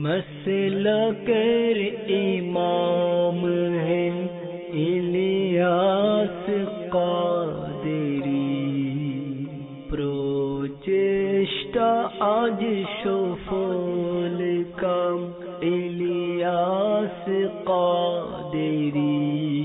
मसलकर इमाम है इलियास कादरी, প্রচেষ্টা আজ সফল কাম ইলিয়াস কাদেরী।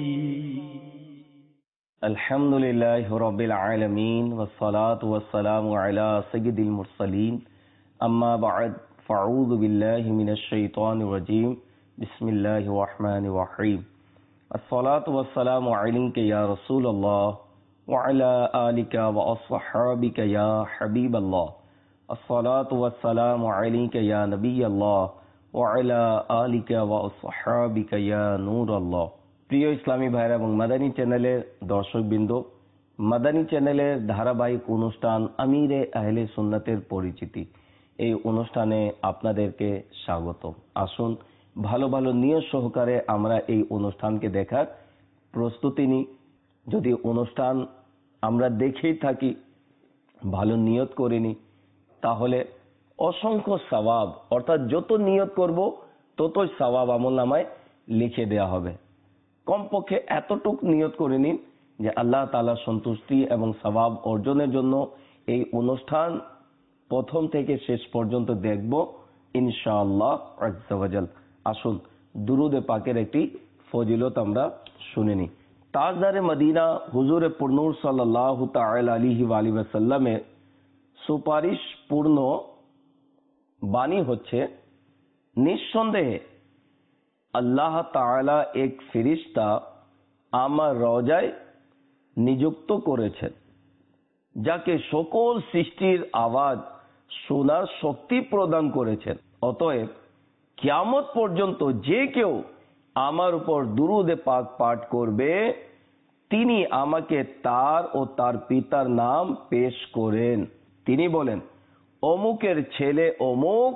আলহামদুলিল্লাহি রাব্বিল আলামিন ওয়াসসালাতু ওয়াসসালামু আলা সাইয়্যিদিল মুরসালিন, আম্মা বা'দ, ফাউযু বিল্লাহি মিনাশ শাইতানির রাজীম, বিসমিল্লাহির রহমানির রহিম। আসসালাতু ওয়াসসালামু আলাইকা ইয়া রাসূলুল্লাহ ওয়া আলা আলিকা ওয়া আসহাবিকা ইয়া হাবিবাল্লাহ। আসসালাতু ওয়াসসালামু আলাইকা ইয়া নবিয়াল্লাহ ওয়া আলা আলিকা ওয়া আসহাবিকা ইয়া নূরাল্লাহ। প্রিয় ইসলামী ভাইরা এবং মাদানী চ্যানেলের দর্শকবৃন্দ, মাদানী চ্যানেলের ধারাবাহিক অনুষ্ঠান আমিরে আহলে সুন্নাতের পরিচিতি, এই অনুষ্ঠানে আপনাদেরকে স্বাগত। আসুন ভালো ভালো নিয়ত সহকারে আমরা এই অনুষ্ঠানকে দেখার প্রস্তুতি নিই। যদি অনুষ্ঠান আমরা দেখেই থাকি, ভালো নিয়ত করিনি, তাহলে অসংখ্য সওয়াব, অর্থাৎ যত নিয়ত করব ততই সওয়াব আমলনামায় লিখে দেওয়া হবে। কমপক্ষে এতটুক নিয়ত করে নিন যে আল্লাহ তাআলার সন্তুষ্টি এবং সওয়াব অর্জনের জন্য এই অনুষ্ঠান প্রথম থেকে শেষ পর্যন্ত দেখব ইনশাআল্লাহ আজ্জা ওয়া জাল। আসুন দুরুদে পাকের একটি ফজিলত আমরা শুনে নিই। তাজদারে মদিনা হুজুরে পুরনূর সাল্লাল্লাহু তাআলা আলাইহি ওয়া আলিহি ওয়াসাল্লামের সুপারিশ পূর্ণ বাণী হচ্ছে, নিঃসন্দেহে আল্লাহ তাআলা এক ফেরেশতা আমার রওজায় নিযুক্ত করেছেন, যাকে সকল সৃষ্টির আওয়াজ শোনার শক্তি প্রদান করেছেন। অতএব কিয়ামত পর্যন্ত যে কেউ আমার উপর দুরূদে পাক পাঠ করবে, তিনি আমাকে তার ও তার পিতার নাম পেশ করেন। তিনি বলেন, অমুকের ছেলে অমুক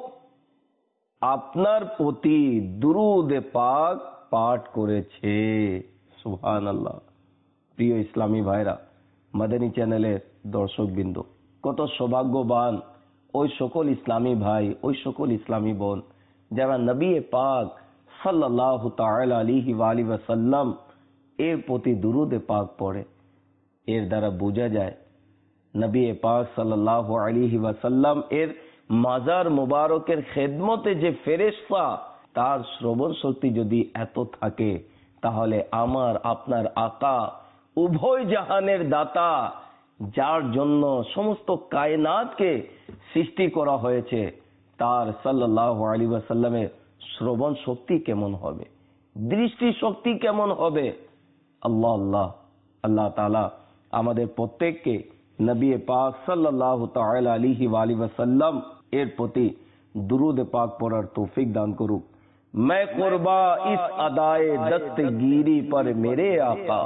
আপনার প্রতি দুরূদে পাক পাঠ করেছে। সুবহানাল্লাহ। প্রিয় ইসলামী ভাইরা, মাদানী চ্যানেলের দর্শকবৃন্দ, কত সৌভাগ্যবান ওই সকল ইসলামী ভাই, ওই সকল ইসলামী বোন যারা নবী পাক সাল্লাল্লাহু তাআলা আলাইহি ওয়া আলিহি ওয়াসাল্লাম এর প্রতি দুরূদে পাক পড়ে। এর দ্বারা বোঝা যায় নবী পাক সাল্লাল্লাহু আলাইহি ওয়াসাল্লাম এর মাজার মুবারকের খেদমতে যে ফেরেশতা, তার শ্রবণ শক্তি যদি এত থাকে, তাহলে আমার আপনার আকা, উভয় জাহানের দাতা, যার জন্য সমস্ত কায়নাতকে সৃষ্টি করা হয়েছে, তার সাল্লাল্লাহু আলাইহি ওয়াসাল্লামের শ্রবণ শক্তি কেমন হবে, দৃষ্টি শক্তি কেমন হবে। আল্লাহ আল্লাহ আল্লাহ তাআলা আমাদের প্রত্যেককে নবী পাক সাল্লাল্লাহু তাআলা আলাইহি ওয়া আলিহি ওয়াসাল্লাম এর প্রতি দুরূদ পাক পড়ার তৌফিক দান করুক। मैं कुर्बा इस अदाए दस्तगीरी पर मेरे आका,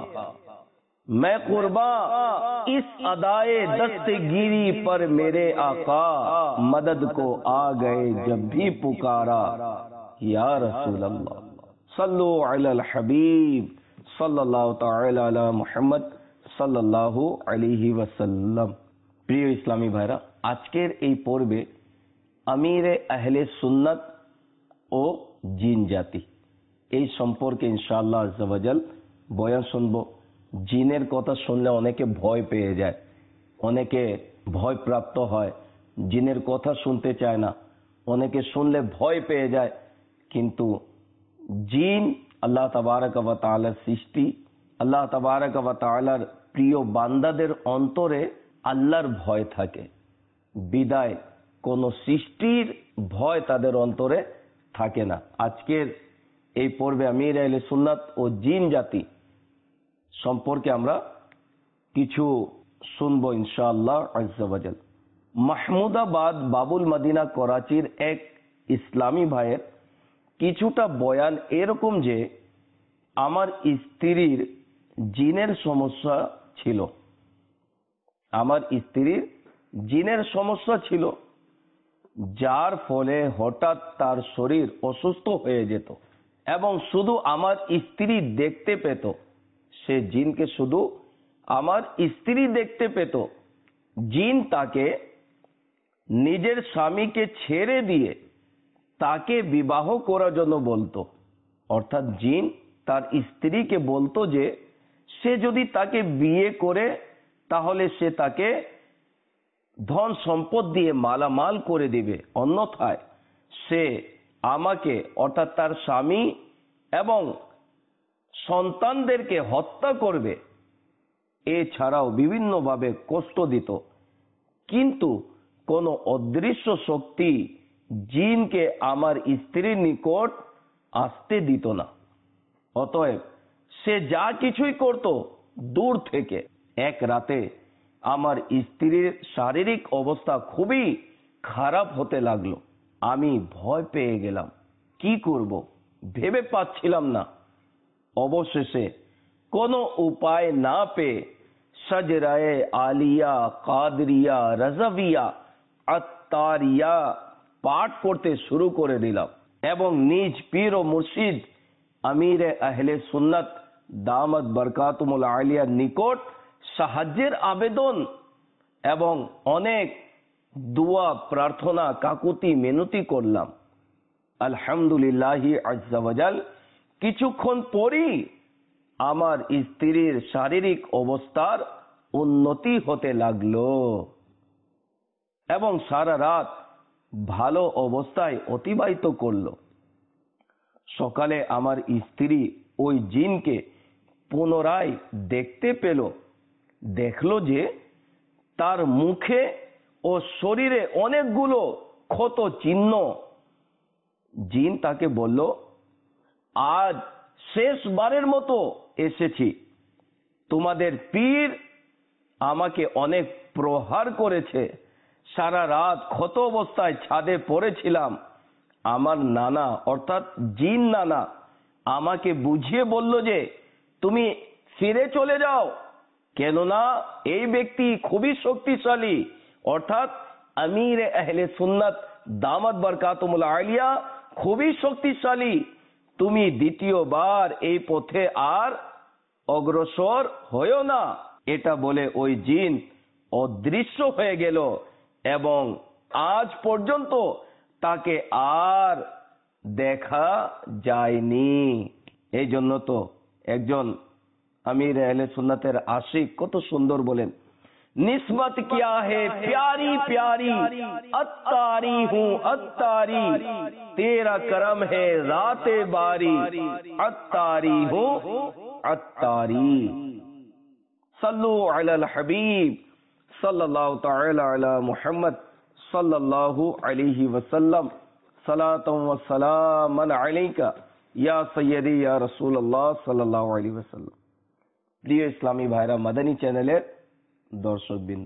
मैं कुर्बा इस अदाए दस्तगीरी पर मेरे आका, मदद को आ गए जब भी पुकारा या रसूल अल्लाह, सल्लु अलल हबीब सल्लल्लाहु ताआला अला मुहम्मद সাল্লাল্লাহু আলাইহি ওয়াসাল্লাম। প্রিয় ইসলামী ভাইরা, আজকের এই পর্বে আমিরে আহলে সুন্নাত ও জিন জাতি, এই সম্পর্কে ইনশাআল্লাহ আজ্জা ওয়া জাল বয়ান শুনবো। জিনের কথা শুনলে অনেকে ভয় পেয়ে যায়, অনেকে ভয় প্রাপ্ত হয়, জিনের কথা শুনতে চায় না, অনেকে শুনলে ভয় পেয়ে যায়। কিন্তু জিন আল্লাহ তাবারক ওয়া তাআলার সৃষ্টি, আল্লাহ তাবারক ওয়া তাআলার প্রিয় বান্দাদের অন্তরে আল্লাহর ভয় থাকে, বিদায় কোন সৃষ্টির ভয় তাদের অন্তরে থাকে না। আজকের এই পর্বে আমির আহলে সুন্নাত ও জিন জাতি সম্পর্কে আমরা কিছু শুনবো ইনশাআল্লাহ আজ্জা ওয়া জাল। মাহমুদাবাদ বাবুল মদিনা করাচির এক ইসলামী ভাইয়ের কিছুটা বয়ান এরকম যে, আমার স্ত্রীর জিনের সমস্যা ছিল, আমার স্ত্রীর জিনের সমস্যা ছিল, যার ফলে হঠাৎ তার শরীর অসুস্থ হয়ে যেত এবং শুধু আমার স্ত্রী দেখতে পেত, সে জিনকে শুধু আমার স্ত্রী দেখতে পেত। জিন তাকে নিজের স্বামীকে ছেড়ে দিয়ে তাকে বিবাহ করার জন্য বলতো। অর্থাৎ জিন তার স্ত্রীকে বলতো যে সে যদি তাকে বিয়ে করে তাহলে সে তাকে ধন সম্পদ দিয়ে মালামাল করে দিবে, অন্যথায় সে আমাকে অর্থাৎ তার স্বামী এবং সন্তানদেরকে হত্যা করবে, এছাড়াও বিভিন্নভাবে কষ্ট দিত। কিন্তু কোন অদৃশ্য শক্তি জিনকে আমার স্ত্রীর নিকট আসতে দিত না। অতএব সে যা কিছুই করত দূর থেকে। এক রাতে আমার স্ত্রীর শারীরিক অবস্থা খুবই খারাপ হতে লাগলো। আমি ভয় পেয়ে গেলাম, কি করব ভেবে পাচ্ছিলাম না। অবশেষে কোনো উপায় না পেয়ে সজরায়ে আলিয়া, কাদরিয়া, রাজাভিয়া, আত্তারিয়া পাঠ করতে শুরু করে দিলাম এবং নিজ পীর ও মুর্শিদ আমিরে আহলে সুন্নাত দামাত বরকাতুমুল আলিয়ার নিকট সাহায্যের আবেদন এবং অনেক দোয়া প্রার্থনা কাকুতি মিনতি করলাম। আলহামদুলিল্লাহি আজ্জা ওয়াজাল কিছুক্ষণ পরই আমার স্ত্রীর শারীরিক অবস্থার উন্নতি হতে লাগলো এবং সারা রাত ভালো অবস্থায় অতিবাহিত করলো। সকালে আমার স্ত্রী ওই জিনকে পুনরায় দেখতে পেল। দেখলো যে তার মুখে ও শরীরে অনেকগুলো ক্ষত চিহ্ন। জিন তাকে বলল, আজ শেষবারের মতো এসেছি। তোমাদের পীর আমাকে অনেক প্রহার করেছে। সারা রাত ক্ষত অবস্থায় ছাদে পড়েছিলাম। আমার নানা অর্থাৎ জিন নানা আমাকে বুঝিয়ে বলল যে তুমি ফিরে চলে যাও, কেননা এই ব্যক্তি খুবই শক্তিশালী, অর্থাৎ আমিরে আহলে সুন্নাত দামাত বরকাতুমুল আলিয়া খুবই শক্তিশালী। তুমি দ্বিতীয়বার এই পথে আর অগ্রসর হয়েও না। এটা বলে ওই জিন অদৃশ্য হয়ে গেল এবং আজ পর্যন্ত তাকে আর দেখা যায়নি। এই জন্য তো একজন আমির আহলে সুন্নাতের আশিক কত সুন্দর বলেন, নিসবত কিয়া হে প্যারি প্যারি, अत्तारी हूँ अत्तारी, तेरा करम है राते बारी, अत्तारी हूँ अत्तारी। सल्लु अलल हबीब सल्लल्लाहु तआला अला मुहम्मद सल्लल्लाहु अलैहि वसल्लम, सलातम व सलामन अलैका या सय्यदी या रसूलुल्लाह सल्लल्लाहु अलैहि वसल्लम। প্রিয় ইসলামী ভাইরা, মাদানী চ্যানেলের দর্শকবৃন্দ,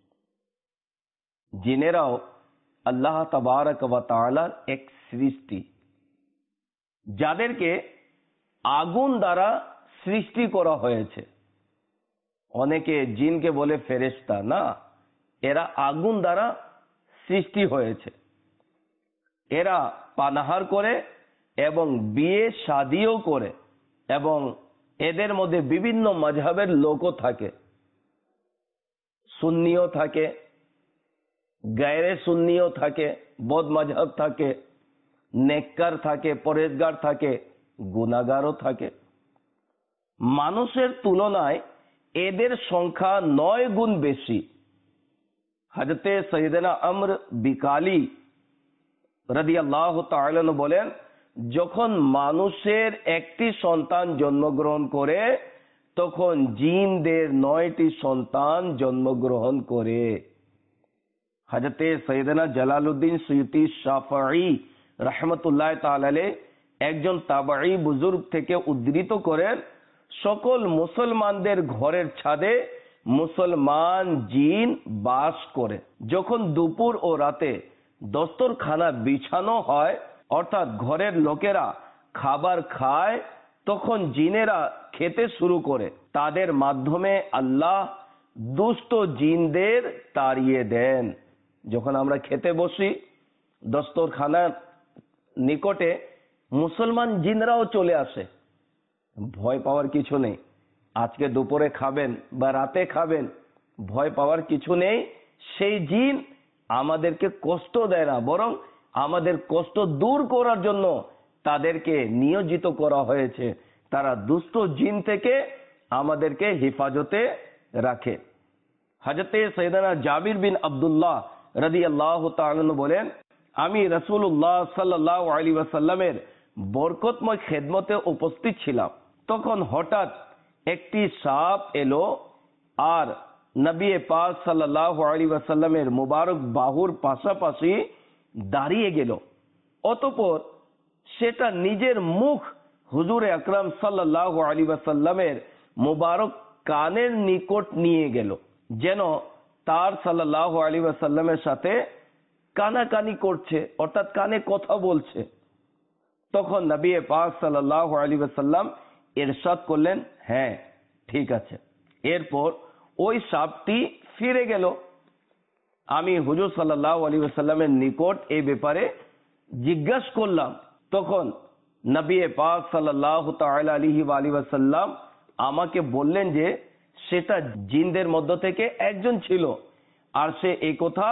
জিনেরাও আল্লাহ তাবারক ওয়া তাআলার এক সৃষ্টি, যাদেরকে আগুন দ্বারা সৃষ্টি করা হয়েছে। অনেকে জিনকে বলে ফেরেশতা, না, এরা আগুন দ্বারা সৃষ্টি হয়েছে। এরা পানাহার করে এবং বিয়ে শাদিও করে এবং এদের মধ্যে বিভিন্ন মাযহাবের লোকও থাকে। সুন্নিও থাকে, গায়রে সুন্নিও থাকে, বদ মাযহাব থাকে, নেককার থাকে, পরেজগার থাকে, গুনাহগারও থাকে। মানুষের তুলনায় এদের সংখ্যা 9 গুণ বেশি। হযরতে সৈয়দনা আমর বিকালি রাদিয়াল্লাহু তাআলা আনহু বলেন, যখন মানুষের একটি সন্তান জন্মগ্রহণ করে তখন জিনদের 9টি সন্তান জন্মগ্রহণ করে। হযরতে সৈয়দনা জালালউদ্দিন সুয়ুতি শাফঈ রাহমাতুল্লাহ তাআলা আলাইহি একজন তাবেঈ বুজুর্গ থেকে উদ্ধৃত করেন, সকল মুসলমানদের ঘরের ছাদে মুসলমান জিন বাস করে। যখন দুপুর ও রাতে দস্তরখানা বিছানো হয়, অর্থাৎ ঘরের লোকেরা খাবার খায়, তখন জিনেরা খেতে শুরু করে। তাদের মাধ্যমে আল্লাহ দুষ্ট জিনদের তাড়িয়ে দেন। যখন আমরা খেতে বসি, দস্তরখানার নিকটে মুসলমান জিনরাও চলে আসে। ভয় পাওয়ার কিছু নেই। আজকে দুপুরে খাবেন বা রাতে খাবেন, ভয় পাওয়ার কিছু নেই। সেই জিন আমাদেরকে কষ্ট দেয় না, বরং আমাদের কষ্ট দূর করার জন্য তাদেরকে নিয়োজিত করা হয়েছে। তারা দুষ্ট জিন থেকে আমাদেরকে হেফাজতে রাখে। হযরতে সাইয়েদনা জাবির বিন আব্দুল্লাহ রাদিয়াল্লাহু তাআলা আনহু বলেন, আমি রাসূলুল্লাহ সাল্লাল্লাহু আলাইহি ওয়াসাল্লামের বরকতময় খেদমতে উপস্থিত ছিলাম। তখন হঠাৎ একটি সাপ এলো আর নবী পাক সাল্লাল্লাহু আলাইহি ওয়াসাল্লামের মুবারক বাহুর পাশাপাশি দাঁড়িয়ে গেল। অতঃপর সেটা নিজের মুখ হুজুর আকরাম সাল্লাল্লাহু আলাইহি ওয়াসাল্লামের মুবারক কানের নিকট নিয়ে গেল, যেন তার সাল্লাল্লাহু আলাইহি ওয়াসাল্লামের সাথে কানাকানি করছে, অর্থাৎ কানে কথা বলছে। তখন নবী পাক সাল্লাল্লাহু আলাইহি ওয়াসাল্লাম ইরশাদ করলেন, হ্যাঁ ঠিক আছে। এরপর ওই সাপটি ফিরে গেল। আমি হুজুর সাল্লাল্লাহু আলাইহি ওয়াসাল্লামের নিকট এই ব্যাপারে জিজ্ঞাসা করলাম। তখন নবী পাক সাল্লাল্লাহু তাআলা আলাইহি ওয়াসাল্লাম আমাকে বললেন যে সেটা জিনদের মধ্য থেকে একজন ছিল, আর সে এই কথা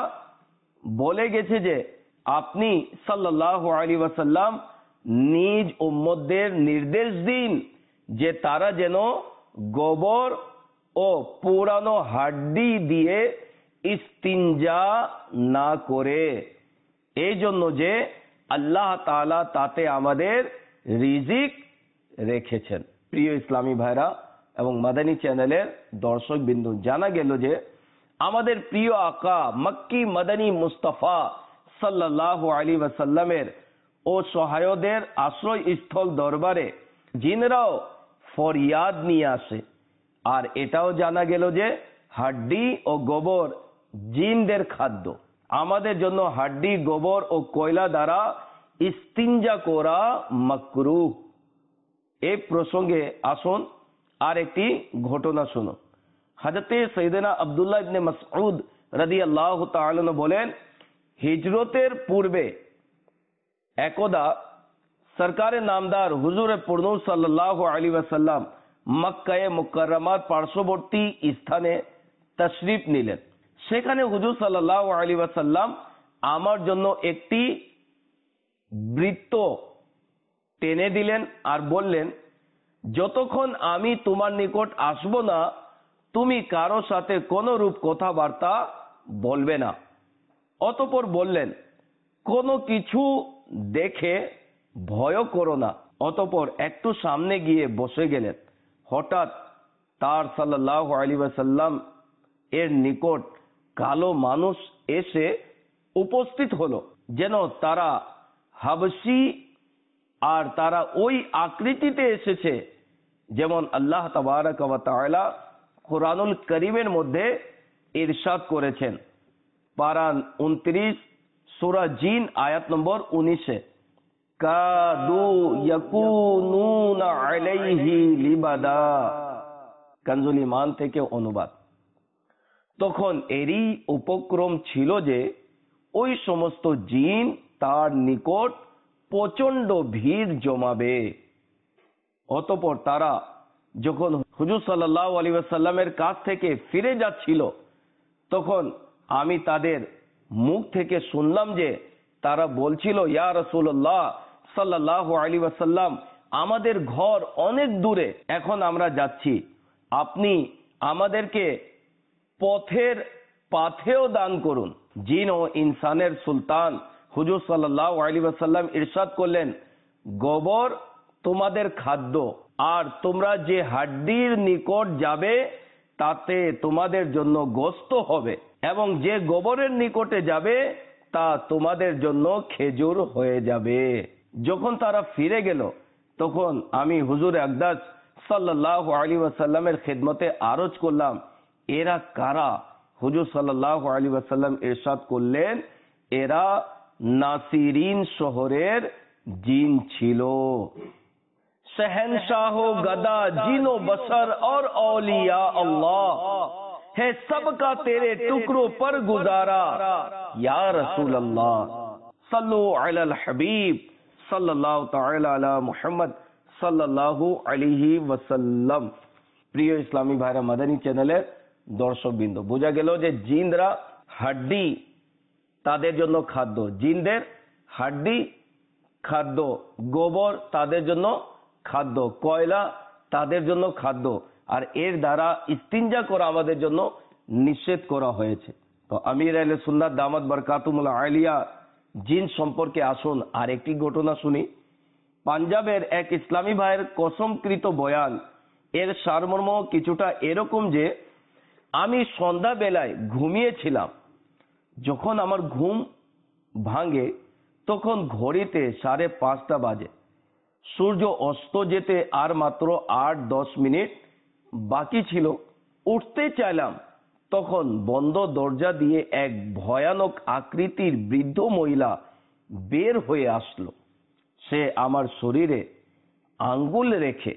বলে গেছে যে আপনি সাল্লাল্লাহু আলাইহি ওয়াসাল্লাম নিজ উম্মতদের নির্দেশ দিন যে তারা যেন গোবর ও পুরানো হাড্ডি দিয়ে ইস্তিনজা না করে, এই জন্য যে আল্লাহ তাআলা তাতে আমাদের রিজিক রেখেছেন। প্রিয় ইসলামী ভাইরা এবং মাদানী চ্যানেলের দর্শক বিন্দু, জানা গেল যে আমাদের প্রিয় আকা মক্কি মাদানী মুস্তাফা সাল্লাল্লাহু আলাইহি ওয়াসাল্লামের ও সহায়দের আশ্রয় স্থল দরবারে জিনরাও ফরিয়াদ নিয়ে আসে। আর এটাও জানা গেল যে হাড্ডি ও গোবর জিনদের খাদ্য। আমাদের জন্য হাড্ডি, গোবর ও কয়লা দ্বারা ইস্তিনজা করা মাকরুহ। এই প্রসঙ্গে আসুন আর একটি ঘটনা শুনো। হযরতে সাইয়েদনা আব্দুল্লাহ ইবনে মাসউদ রাদিয়াল্লাহু তাআলা আনহু বলেন, হিজরতের পূর্বে একদা সরকারে নামদার হুজুরে পুরনূর সাল্লাল্লাহু আলাইহি ওয়াসাল্লাম মক্কায়ে মুকাররমার পার্শ্ববর্তী স্থানে তাশরীফ নিলেন। সেখানে হুজুর সাল্লাল্লাহু আলাইহি ওয়াসাল্লাম আমার জন্য একটি বৃত্ত টেনে দিলেন আর বললেন, যতক্ষণ আমি তোমার নিকট আসব না তুমি কারো সাথে কোন রূপ কথাবার্তা বলবে না। অতঃপর বললেন, কোনো কিছু দেখে ভয় করো না। অতঃপর একটু সামনে গিয়ে বসে গেলেন। হঠাৎ তার সাল্লাল্লাহু আলাইহি ওয়াসাল্লাম এর নিকট কালো মানুষ এসে উপস্থিত হলো, যেন তারা হাবশী, আর তারা ওই আকৃতিতে এসেছে যেমন আল্লাহ তাবারক ওয়া তাআলা কুরআনুল কারীমের মধ্যে ইরশাদ করেছেন, পারা 29 সূরা জিন আয়াত নম্বর 19-এ, কাদু ইয়াকুনুনা আলাইহি লিবাদা, কানজুল ঈমান থেকে অনুবাদ। তখন এরই উপক্রম ছিল যে ওই সমস্ত জিন তার নিকট প্রচন্ড ভিড় জমাবে। অতঃপর তারা যখন হুজুর সাল্লাল্লাহু আলাইহি ওয়াসাল্লামের কাছ থেকে ফিরে যাচ্ছিল, তখন আমি তাদের মুখ থেকে শুনলাম যে তারা বলছিল, ইয়া রাসূলুল্লাহ সাল্লাল্লাহু আলাইহি ওয়াসাল্লাম, আমাদের ঘর অনেক দূরে, এখন আমরা যাচ্ছি, আপনি আমাদেরকে পথের পাথেও দান করুন। জিন ও ইনসানের সুলতান হুজুর সাল্লাল্লাহু আলাইহি ওয়াসাল্লাম ইরশাদ করলেন, গোবর তোমাদের খাদ্য, আর তোমরা যে হাড্ডির নিকট যাবে তাতে তোমাদের জন্য গোশত হবে, এবং যে গোবরের নিকটে যাবে তা তোমাদের জন্য খেজুর হয়ে যাবে। যখন তারা ফিরে গেল তখন আমি হুজুর আকদাস সাল্লাল্লাহু আলাইহি ওয়াসাল্লামের খেদমতে আরজ করলাম, এরা কারা? হুজুর সাল্লাল্লাহু আলাইহি ওয়াসাল্লাম ইরশাদ করলেন, এরা নাসিরিন শহরের জিন ছিল। शहनशाह गदा जिनो बसर और औलिया अल्लाह है, सबका तेरे टुकड़ों पर गुजारा या रसूल अल्लाह सल्लु अलल हबीब सल्लल्लाहु ताला अला मुहम्मद सल्लल्लाहु अलैहि वसल्लम। প্রিয় ইসলামী ভাইরা, মাদানী চ্যানেলের দর্শকবৃন্দ, বোঝা গেল যে জিনরা হাড্ডি তাদের জন্য খাদ্য, জিনদের হাড্ডি খাদ্য, গোবর তাদের জন্য খাদ্য, কয়লা তাদের জন্য খাদ্য, আর এর দ্বারা ইস্তিনজা করা আমাদের জন্য নিষেধ করা হয়েছে। তো আমির আহলে সুন্নাত দামাত বরকাতুহুল আলিয়া জিন সম্পর্কে আসুন আর একটি ঘটনা শুনি। পাঞ্জাবের এক ইসলামী ভাইয়ের কসমকৃত বয়ান, এর সারমর্ম কিছুটা এরকম যে, আমি সন্ধ্যা বেলায় ঘুমিয়েছিলাম, যখন আমার ঘুম ভাঙে তখন ঘড়িতে 5:30 বাজে। সূর্য অস্ত যেতে আর মাত্র 8-10 মিনিট বাকি ছিল। উঠতে চাইলাম, তখন বন্ধ দরজা দিয়ে এক ভয়ানক আকৃতির বৃদ্ধ মহিলা বের হয়ে আসলো। সে আমার শরীরে আঙ্গুল রেখে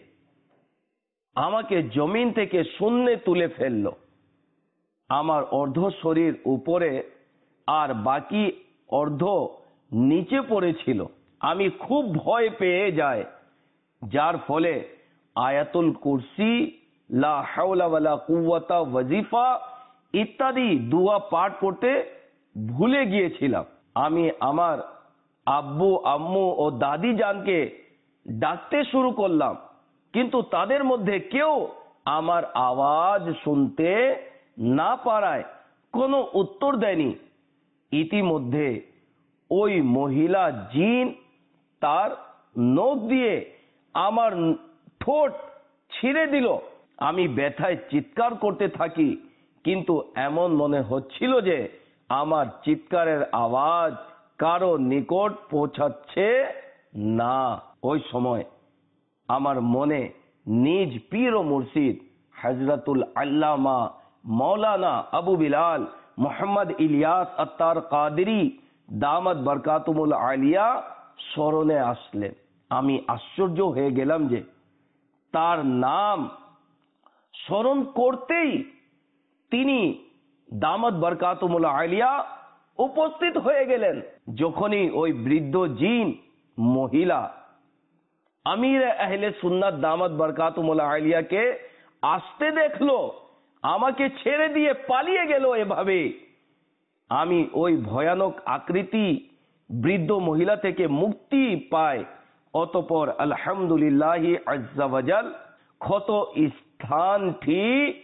আমাকে জমিন থেকে শূন্যে তুলে ফেললো। আমার অর্ধ শরীর উপরে আর বাকি অর্ধ নিচে পড়েছিল। আমি খুব ভয় পেয়ে যাই, যার ফলে আয়াতুল কুরসি, লা হাওলা ওয়ালা কুওয়াতা, ওয়াজিফা ইত্যাদি দোয়া পাঠ করতে ভুলে গিয়েছিলাম। আমি আমার আব্বু, আম্মু ও দাদি জানকে ডাকতে শুরু করলাম, কিন্তু তাদের মধ্যে কেউ আমার আওয়াজ শুনতে না পারায় কোনো উত্তর দেয়নি। ইতিমধ্যে ওই মহিলা জিন তার নখ দিয়ে আমার ঠোঁট ছিঁড়ে দিল। আমি ব্যথায় চিৎকার করতে থাকি, কিন্তু এমন মনে হচ্ছিল যে আমার চিৎকারের আওয়াজ কারো নিকট পৌঁছাচ্ছে না। ওই সময় আমার মনে নিজ পীর ও মুর্শিদ হযরতুল আল্লামা মাওলানা আবু বিলাল মোহাম্মদ ইলিয়াস আত্তার কাদেরী দামাত বরকাতুহুল আলিয়া স্মরণে আসলেন। আমি আশ্চর্য হয়ে গেলাম যে তার নাম স্মরণ করতেই তিনি দামাত বরকাতুহুল আলিয়া উপস্থিত হয়ে গেলেন। যখনই ওই বৃদ্ধ জিন মহিলা আমির আহলে সুন্নাত দামাত বরকাতুহুল আলিয়াকে আসতে দেখলো, আমাকে ছেড়ে দিয়ে পালিয়ে গেল। এভাবে আমি ওই ভয়ানক আকৃতি বৃদ্ধ মহিলা থেকে মুক্তি পাই। অতঃপর আলহামদুলিল্লাহি আজ্জা ওয়াজাল ক্ষত স্থানটি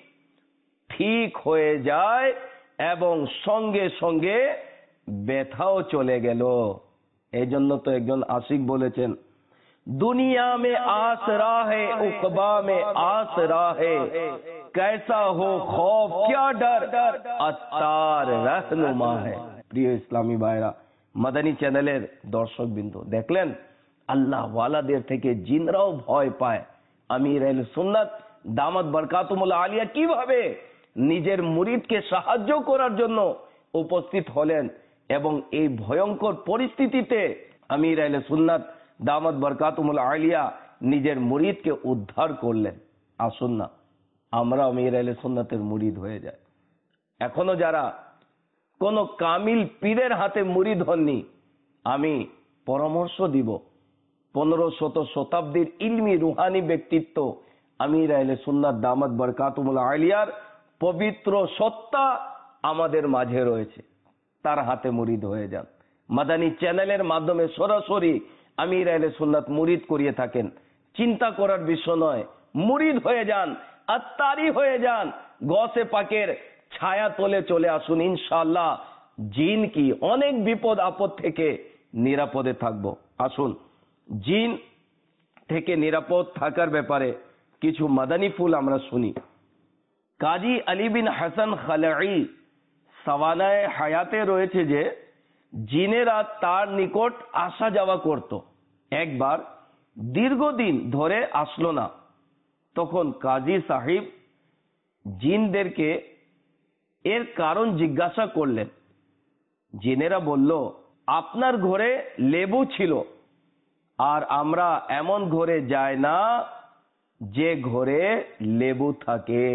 ঠিক হয়ে যায় এবং সঙ্গে সঙ্গে ব্যথাও চলে গেল। এই জন্য তো একজন আশিক বলেছেন, দুনিয়া মে আসরা হে উকবা মে আসরা হে, कैसा हो खौफ क्या डर अत्तार रहनुमा है। প্রিয় ইসলামী ভাইরা, মাদানী চ্যানেলের দর্শক বিন্দু, দেখলেন আল্লাহ ওয়ালাদের থেকে জিনরাও ভয় পায়। আমির আহলে সুন্নাত দামাত বরকাতুহুল আলিয়া কিভাবে নিজের মুরিদকে সাহায্য করার জন্য উপস্থিত হলেন এবং এই ভয়ঙ্কর পরিস্থিতিতে আমির আহলে সুন্নাত দামাত বরকাতুহুল আলিয়া নিজের মুরিদকে উদ্ধার করলেন। আসুন না আমরা আমির আহলে সুন্নাতের মুরিদ হয়ে যায়। এখনো যারা কোন কামিল পীরের হাতে মুরিদ হননি, আমি পরামর্শ দিব 1500 শতাব্দীর ইলমি রুহানি ব্যক্তিত্ব আমির আহলে সুন্নাত দামাত বরকাতুহুল আলিয়ার পবিত্র সত্তা আমাদের মাঝে রয়েছে, তার হাতে মুরিদ হয়ে যান। মাদানী চ্যানেলের মাধ্যমে সরাসরি আমির আহলে সুন্নাত মুরিদ করিয়ে থাকেন। চিন্তা করার বিষয় নয়, মুরিদ হয়ে যান, আত্মারি হয়ে যান, গসে পাকের ছায়া তলে চলে আসুন। ইনশাআল্লাহ জিন কি অনেক বিপদ আপদ থেকে নিরাপদে থাকবো। আসুন জিন থেকে নিরাপদ থাকার ব্যাপারে কিছু মাদানী ফুল আমরা শুনি। কাজী আলী বিন হাসান খালাই সাওয়ানায়ে হায়াতে রয়েছে যে জিনেরা তার নিকট আসা যাওয়া করত। একবার দীর্ঘদিন ধরে আসলো না, তখন কাজী সাহেব জিনদেরকে এর কারণ জিজ্ঞাসা করলেন। জিনেরা বলল, আপনার ঘরে লেবু ছিল, আর আমরা এমন ঘরে যাই না যে ঘরে লেবু থাকে।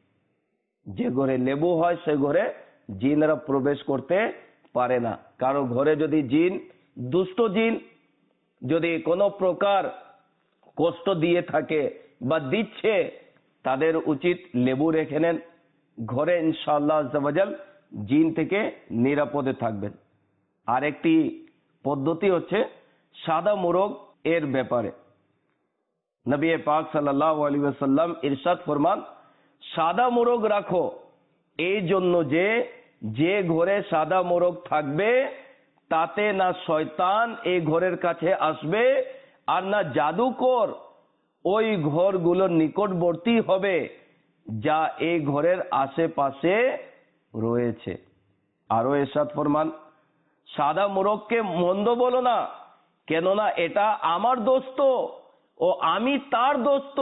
যে ঘরে লেবু হয় সে ঘরে জিনেরা প্রবেশ করতে পারে না। কারো ঘরে যদি জিন, দুষ্ট জিন যদি কোনো প্রকার কষ্ট দিয়ে থাকে বা দিচ্ছে, তাদের উচিত লেবু রেখে নেন ঘরে, ইনশাআল্লাহ আজ্জা ওয়াজাল জিন থেকে নিরাপদে থাকবেন। আরেকটি পদ্ধতি হচ্ছে সাদা মোরগ এর ব্যাপারে। নবী পাক সাল্লাল্লাহু আলাইহি ওয়াসাল্লাম ইরশাদ ফরমান, সাদা মোরগ রাখো এই জন্য যে যে ঘরে সাদা মোরগ থাকবে তাতে না শয়তান এই ঘরের কাছে আসবে আর না জাদুকর ওই ঘরগুলোর নিকটবর্তী হবে যা এই ঘরের আশেপাশে রয়েছে। আরো ইরশাদ ফরমান, সাদা মোরগকে মন্দ বলো না, কেননা এটা আমার দোস্ত ও আমি তার দোস্ত,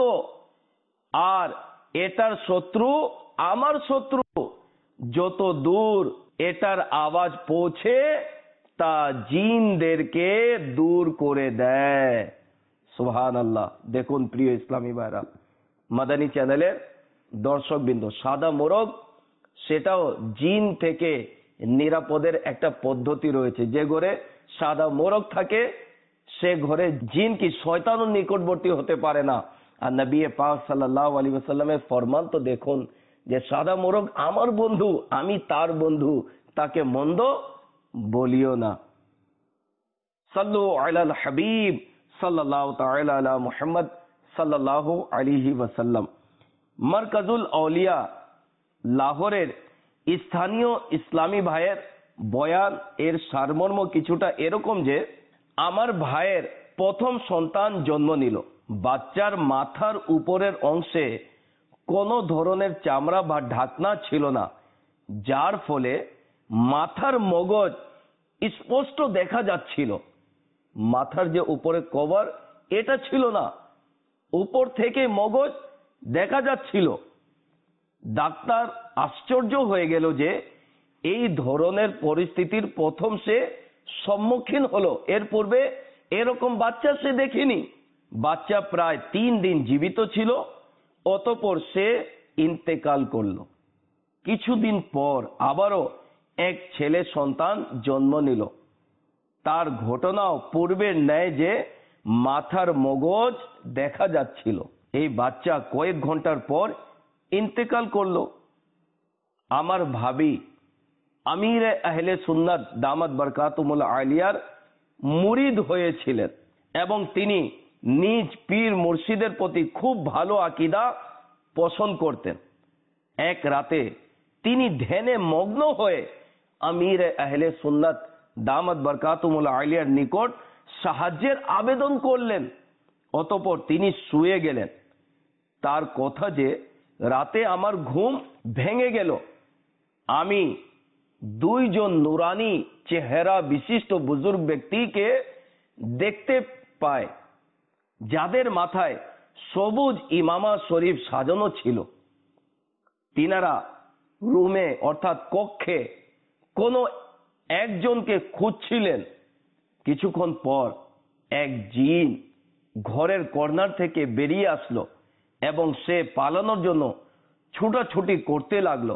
আর এটার শত্রু আমার শত্রু। যত দূর এটার আওয়াজ পৌঁছে তা জিনদেরকে দূর করে দেয়। সুবহানাল্লাহ। দেখুন প্রিয় ইসলামী ভাইরা, মাদানী চ্যানেলের দর্শকবৃন্দ, সাদা মোরগ সেটাও জিন থেকে নিরাপদের একটা পদ্ধতি রয়েছে। যে ঘরে সাদা মোরগ থাকে সে ঘরে জিন কি শয়তানও নিকটবর্তী হতে পারে না। আর নবী পাক সাল্লাল্লাহু আলাইহি ওয়াসাল্লামের ফরমান তো দেখুন যে সাদা মোরগ আমার বন্ধু, আমি তার বন্ধু, তাকে মন্দ বলিও না। সাল্লু আলাল হাবিব সাল্লাল্লাহু তাআলা আলা মুহাম্মদ সাল্লাল্লাহু আলাইহি ওয়াসাল্লাম। মারকাজুল আউলিয়া লাহোরের স্থানীয় ইসলামী ভাইয়ের বয়ান এর সারমর্ম কিছুটা এরকম যে, আমার ভাইয়ের প্রথম সন্তান জন্ম নিল। বাচ্চার মাথার উপরের অংশে কোনো ধরনের চামড়া বা ঢাকনা ছিল না, যার ফলে মাথার মগজ স্পষ্ট দেখা যাচ্ছিল। মাথার যে উপরে কভার এটা ছিল না, উপর থেকে মগজ দেখা যাচ্ছিল। ডাক্তার আশ্চর্য হয়ে গেল যে এই ধরনের পরিস্থিতির প্রথম সে সম্মুখীন হলো। এর পূর্বে এরকম বাচ্চা সে দেখেনি। বাচ্চা প্রায় 3 দিন জীবিত ছিল, অতঃপর সে ইন্তেকাল করলো। কিছুদিন পর আবারও এক ছেলে সন্তান জন্ম নিল। তার ঘটনাও পূর্বের ন্যায় যে মাথার মগজ দেখা যাচ্ছিল। এই বাচ্চা কয়েক ঘন্টার পর ইন্তেকাল করলো। আমার ভাবি আমিরে আহলে সুন্নাত দামাত বরকাতুহুল আলিয়ার মুরিদ হয়েছিলেন এবং তিনি নিজ পীর মুর্শিদের প্রতি খুব ভালো আকীদা পোষণ করতেন। এক রাতে তিনি ধ্যানে মগ্ন হয়ে আমিরে আহলে সুন্নাত দামাত বরকাতুহুল আলিয়ার নিকট সাহায্যের আবেদন করলেন। অতঃপর তিনি শুয়ে গেলেন। তার কথা যে, রাতে আমার ঘুম ভেঙে গেল। আমি 2 জন নুরানি চেহারা বিশিষ্ট বুজুর্গ ব্যক্তিকে দেখতে পাই, যাদের মাথায় সবুজ ইমামা শরীফ সাজানো ছিল। তিনারা রুমে অর্থাৎ কক্ষে কোনো একজনকে খুঁজছিলেন। কিছুক্ষণ পর এক জিন ঘরের কর্নার থেকে বেরিয়ে আসলো এবং সে পালানোর জন্য ছুটাছুটি করতে লাগলো।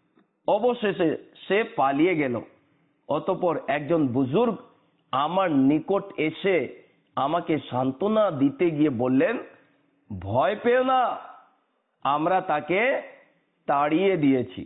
অবশেষে সে পালিয়ে গেল। অতঃপর একজন বুজুর্গ আমার নিকট এসে আমাকে সান্ত্বনা দিতে গিয়ে বললেন, ভয় পেও না, আমরা তাকে তাড়িয়ে দিয়েছি,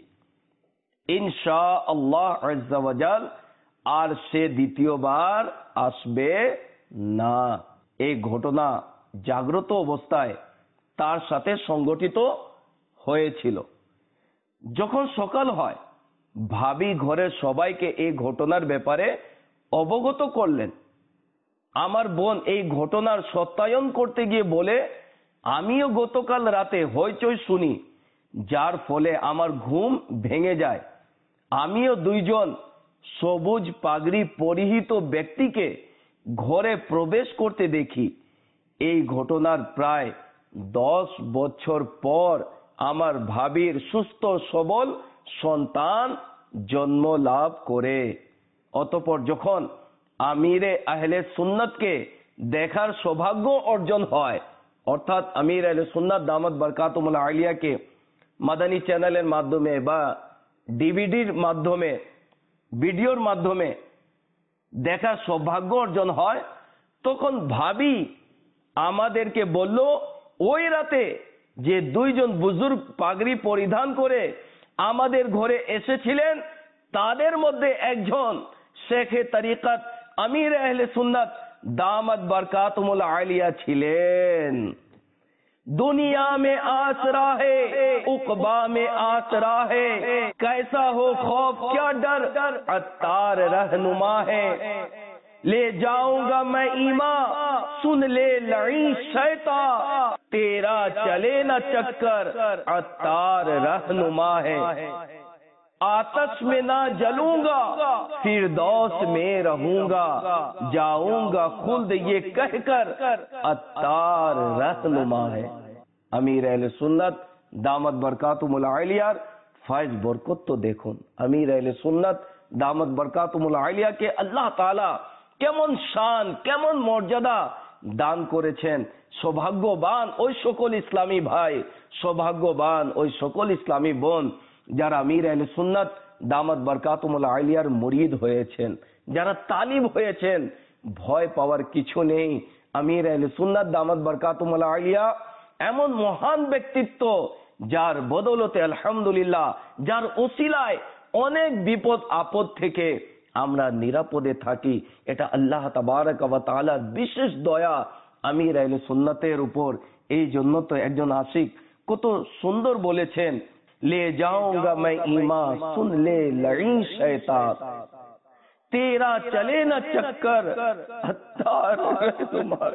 ইনশাআল্লাহ আজ্জা ওয়া জাল আর সে দ্বিতীয়বার আসবে না। এই ঘটনা জাগ্রত অবস্থায় তার সাথে সংগঠিত হয়েছিল। যখন সকাল হয়, ভাবি ঘরের সবাইকে এই ঘটনার ব্যাপারে অবগত করলেন। আমার বোন এই ঘটনার সত্যায়ন করতে গিয়ে বলে, আমিও গতকাল রাতে হইচই শুনি, যার ফলে আমার ঘুম ভেঙে যায়। আমিও 2 জন সবুজ পাগড়ি পরিহিত ব্যক্তিকে ঘরে প্রবেশ করতে দেখি। এই ঘটনার প্রায় 10 বছর পর আমার ভাবির সুস্থ সবল সন্তান জন্ম লাভ করে। অতঃপর যখন আমিরে আহলে সুন্নাতকে দেখার সৌভাগ্য অর্জন হয়, অর্থাৎ আমির আহলে সুন্নাত দামাত বরকাতুহুল আলিয়াকে মাদানী চ্যানেলের মাধ্যমে বা ডিভিডির মাধ্যমে, ভিডিওর মাধ্যমে দেখার সৌভাগ্য অর্জন হয়, তখন ভাবি আমাদেরকে বলল, ওই রাতে যে 2 জন বুজুর্গ পাগড়ি পরিধান করে আমাদের ঘরে এসেছিলেন, তাদের মধ্যে একজন শেখে তরিকত আমির আহলে সুন্নাত দামাত বরকাতুহুল আলিয়া ছিলেন। दुनिया में आसरा है, उकबा में आसरा है, कैसा हो खौफ क्या डर, अत्तार रहनुमा है। ले जाऊंगा मैं ईमा, सुन ले लई शैता, तेरा चले न चक्कर, अत्तार रहनुमा है। आतश में ना जलूंगा, फिरदौस में रहूंगा, जाऊंगा खुल्द ये कहकर, अत्तार रहनुमा है। আমির আহলে সুন্নাত দামাত বরকাতুহুল আলিয়ার ফয়েজ বরকত তো দেখুন। আমির আহলে সুন্নাত দামাত বরকাতুহুল আলিয়াকে আল্লাহ তাআলা কেমন শান, কেমন মর্যাদা দান করেছেন। সৌভাগ্যবান ওই সকল ইসলামী ভাই, সৌভাগ্যবান ওই সকল ইসলামী বোন যারা আমির আহলে সুন্নাত দামাত বরকাতুহুল আলিয়ার মুরিদ হয়েছেন, যারা তালিব হয়েছেন। ভয় পাওয়ার কিছু নেই। আমির আহলে সুন্নাত দামাত বরকাতুহুল আলিয়া এমন মহান ব্যক্তিত্ব যার বদৌলতে আলহামদুলিল্লাহ, যার ওসিলায় অনেক বিপদ আপদ থেকে আমরা নিরাপদে থাকি। এটা আল্লাহ তাবারক ওয়া তাআলার বিশেষ দয়া আমির আহলে সুন্নাতের উপর। এই জন্য তো একজন আশিক কত সুন্দর বলেছেন, ले जाऊंगा मैं ईमा, सुन ले लड़ी शैतान, तेरा चले न चक्कर, हत्तार रहनुमा।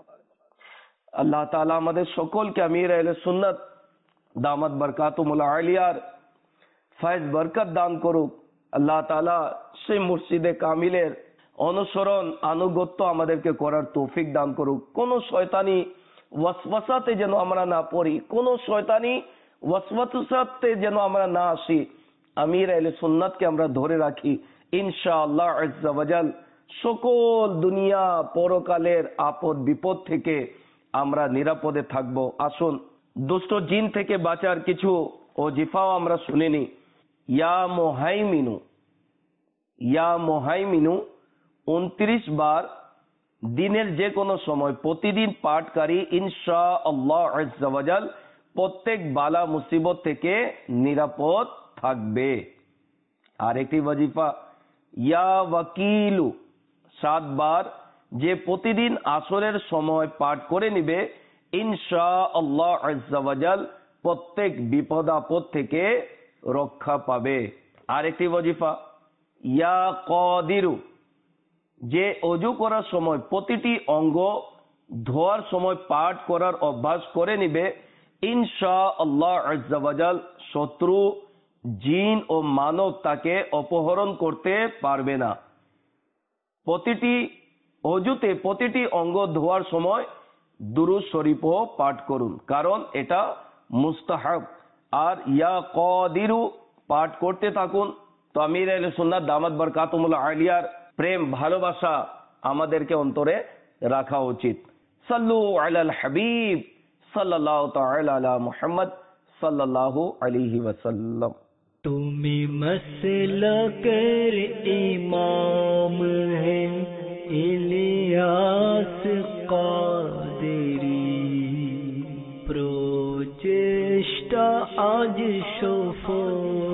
আল্লাহ তাআলা আমাদের সকলকে আমির আহলে সুন্নাত দামাত বরকাতুহুল আলিয়ার ফয়েজ বরকত দান করুক। আল্লাহ তাআলা সেই মুর্শিদে কামিলের অনুসরণ আনুগত্য আমাদেরকে করার তৌফিক দান করুক। কোন শয়তানি ওয়াসওয়াসাতে যেন আমরা না পড়ি, কোন শয়তানি ওয়াসওয়াসাতে যেন আমরা না আসি। আমির আহলে সুন্নাতকে আমরা ধরে রাখি, ইনশাআল্লাহ আজ্জা ওয়া জাল সকল দুনিয়া পরকালের আপদ বিপদ থেকে আমরা নিরাপদে থাকবো। আসুন দুষ্ট জিন থেকে বাঁচার কিছু ওজিফাও আমরা শুনিনি। ইয়া মুহাইমিনু, ইয়া মুহাইমিনু 29 বার দিনের যে কোনো সময় প্রতিদিন পাঠকারী ইনশাআল্লাহ আজ্জা ওয়া জাল প্রত্যেক বালা মুসিবত থেকে নিরাপদ থাকবে। আরেকটি ওজিফা ইয়া ওয়াকিলু 7 বার যে প্রতিদিন আসরের সময় পাঠ করে নিবে ইনশাআল্লাহ আজ্জা ওয়া জাল প্রত্যেক বিপদ আপদ থেকে রক্ষা পাবে। আরেকটি ওজিফা ইয়া কাদিরু যে অজু করার সময় প্রতিটি অঙ্গ ধোয়ার সময় পাঠ করার অভ্যাস করে নিবে ইনশাআল্লাহ আজ্জা ওয়া জাল শত্রু জিন ও মানব তাকে অপহরণ করতে পারবে না। প্রতিটি অজুতে প্রতিটি অঙ্গ ধোয়ার সময় দুরূদ শরীফও পাঠ করুন, কারণ এটা মুস্তাহাব। আর ইয়া কাদিরু পাঠ করতে থাকুন। তো আমির আহলে সুন্নাত দামাত বরকাতুহুল আলিয়ার প্রেম ভালোবাসা আমাদেরকে অন্তরে রাখা উচিত। সাল্লু আলাল হাবিব সাল্লাল্লাহু তাআলা আলা মুহাম্মদ সাল্লাল্লাহু আলাইহি ওয়াসাল্লাম। তুমি মসলকের ইমাম হে ইলিয়াস কাদেরী, প্রচেষ্টা আজ সফল